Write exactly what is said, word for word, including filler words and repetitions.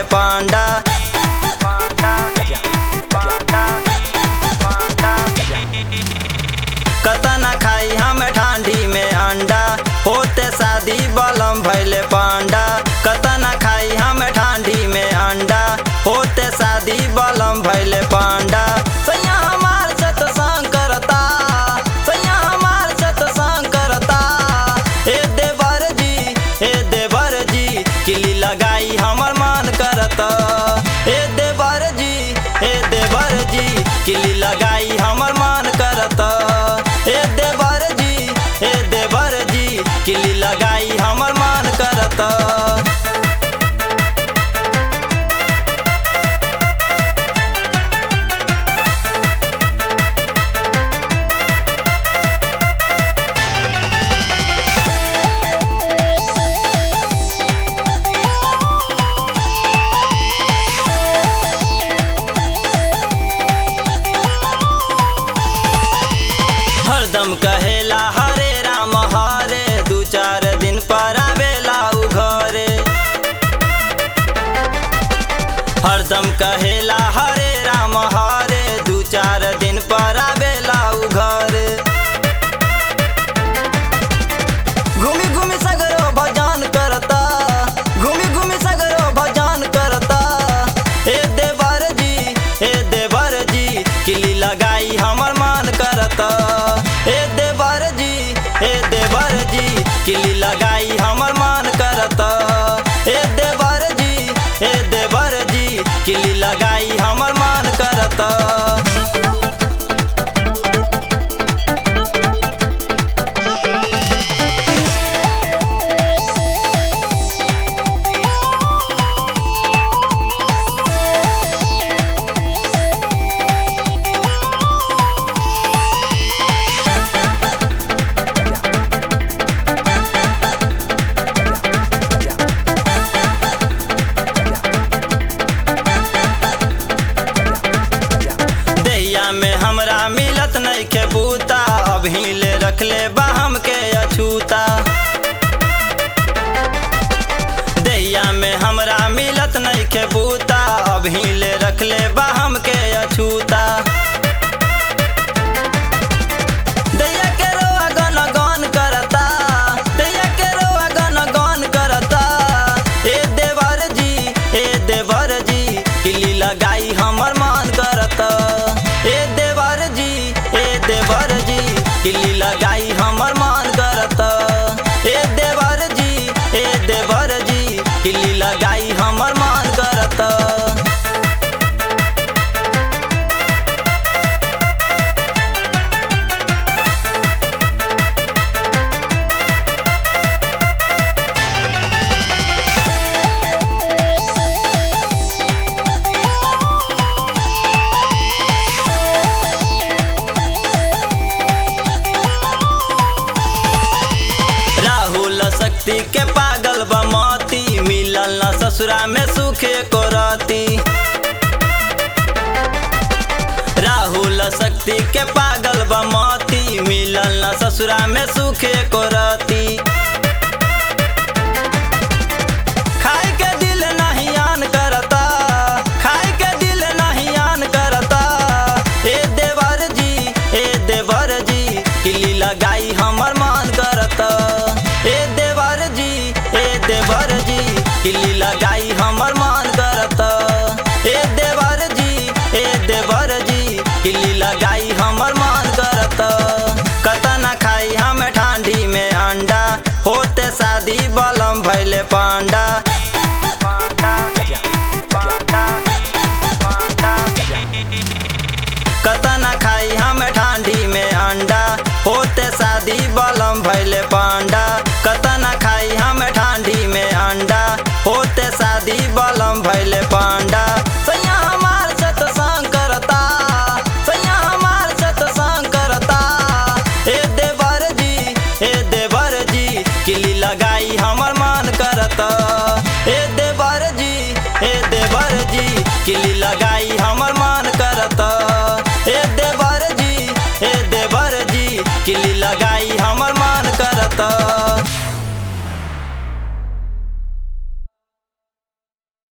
पांडा। कतना खाई हम ठंडी में अंडा, होते शादी बलम भैले पांडा। कतना खाई हम ठंडी में अंडा, होते शादी बलम भैले पांडा। सैया हमार सत्संग करता, सैया हमार सत्संग करता। ए देवर जी, ए देवर जी, किली लगाई हमर मन करता। ए देवर जी, ए देवर जी, किली लगाई हमर मन करता। ए देवर जी, ए देवर जी, किली लगाई हमर मन करता। हरदम कहेला हरे राम हरे, दू चार दिन पर आवेला उ घरे। हरदम कहेला हरे राम हरे, दू चार दिन पर आवेला उ घरे। घूमी घूमी सगरो भजन करता, घूमी घूमी सगरो भजन करता। ए देवर जी, ए देवर जी, किली लगाई हमर मन करता। ए देवर जी, ए देवर जी, किली लगाई हमर मन करता। ए देवर जी, ए देवर जी, किली लगाई हमर मन करता। में हमरा मिलत नहीं के बूता, अभी ले रखले बा हमके अछूता। दैया में हमरा मिलत नहीं के बूता, अभी ले रखले बा हमके अछूता। दैया के रोआ गन गन करता, दैया के रोआ गन गन करता। ए देवर जी, ए देवर जी, किली लगाई हमर मन करता। ए देवर जी, ए देवर जी, किली लगाई हमर मन करता। ए देवर जी, ए देवर जी, किली लगाई हमर मन करता। शक्ति के पागल बमती, मिलल न ससुरा में सुखे को राती। राहुल शक्ति के पागल बमती, मिलल न ससुरा में सुखे को राती। खाए के दिल नहीं आन करता, खाए के दिल नहीं आन करता। ए देवर जी, ए देवर जी, किली लगाई हमर मन करता। ए देवर जी, ए देवर जी, किली लगाई हमर मन करता। ए देवर जी, ए देवर जी, किली लगाई हमर मन करता। कतना खाई हम ठंडी में अंडा, होते शादी बलम भैले पांडा। कतना खाई हम ठंडी में अंडा, होते शादी बलम भैले पांडा। कतना खाई हम ठंडी में अंडा, होते शादी बलम भैले पांडा। सैया हमार सत्संग करता, सैया हमार सत्संग करता। ए देवर जी, ए देवर जी, किली लगाई हमर मन करता। ए देवर जी, ए देवर जी, किली लगाई हम